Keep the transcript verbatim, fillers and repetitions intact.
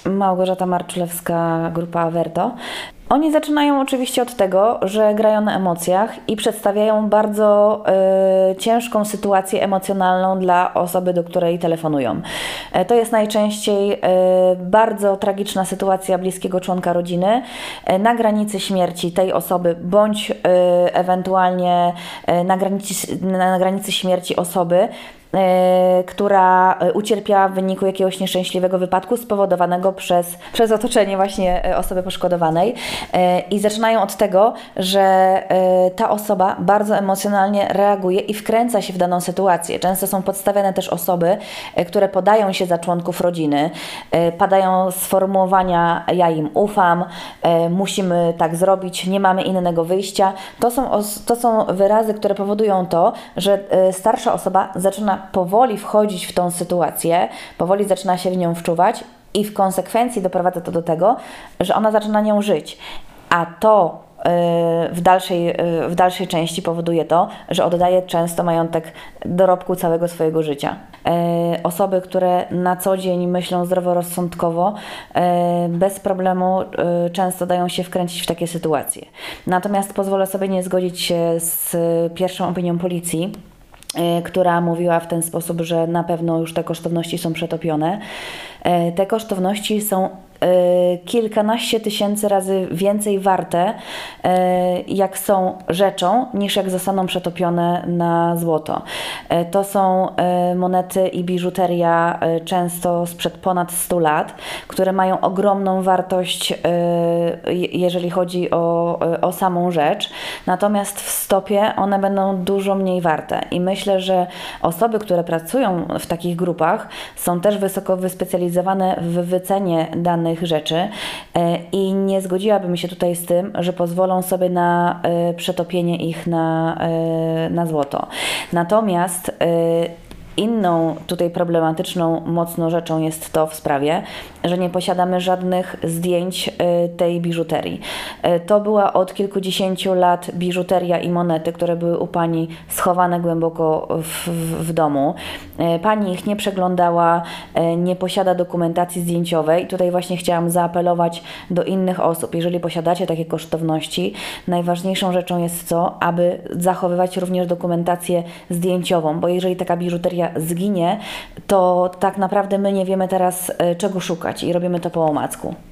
Małgorzata Marczulewska, grupa Averto. Oni zaczynają oczywiście od tego, że grają na emocjach i przedstawiają bardzo y, ciężką sytuację emocjonalną dla osoby, do której telefonują. Y, to jest najczęściej y, bardzo tragiczna sytuacja bliskiego członka rodziny y, na granicy śmierci tej osoby, bądź y, ewentualnie y, na, granicy, na granicy śmierci osoby, która ucierpiała w wyniku jakiegoś nieszczęśliwego wypadku spowodowanego przez, przez otoczenie właśnie osoby poszkodowanej. I zaczynają od tego, że ta osoba bardzo emocjonalnie reaguje i wkręca się w daną sytuację. Często są podstawiane też osoby, które podają się za członków rodziny, padają sformułowania: ja im ufam, musimy tak zrobić, nie mamy innego wyjścia. To są, to są wyrazy, które powodują to, że starsza osoba zaczyna powoli wchodzić w tą sytuację, powoli zaczyna się w nią wczuwać i w konsekwencji doprowadza to do tego, że ona zaczyna nią żyć. A to w dalszej, w dalszej części powoduje to, że oddaje często majątek dorobku całego swojego życia. Osoby, które na co dzień myślą zdroworozsądkowo, bez problemu często dają się wkręcić w takie sytuacje. Natomiast pozwolę sobie nie zgodzić się z pierwszą opinią policji, która mówiła w ten sposób, że na pewno już te kosztowności są przetopione. Te kosztowności są kilkanaście tysięcy razy więcej warte, jak są rzeczą, niż jak zostaną przetopione na złoto. To są monety i biżuteria często sprzed ponad stu lat, które mają ogromną wartość, jeżeli chodzi o, o samą rzecz. Natomiast w stopie one będą dużo mniej warte. I myślę, że osoby, które pracują w takich grupach, są też wysoko wyspecjalizowane w wycenie danych rzeczy i nie zgodziłabym się tutaj z tym, że pozwolą sobie na przetopienie ich na, na złoto. Natomiast inną tutaj problematyczną mocno rzeczą jest to w sprawie, że nie posiadamy żadnych zdjęć tej biżuterii. To była od kilkudziesięciu lat biżuteria i monety, które były u pani schowane głęboko w, w domu. Pani ich nie przeglądała, nie posiada dokumentacji zdjęciowej. Tutaj właśnie chciałam zaapelować do innych osób. Jeżeli posiadacie takie kosztowności, najważniejszą rzeczą jest to, aby zachowywać również dokumentację zdjęciową, bo jeżeli taka biżuteria zginie, to tak naprawdę my nie wiemy teraz, czego szukać i robimy to po omacku.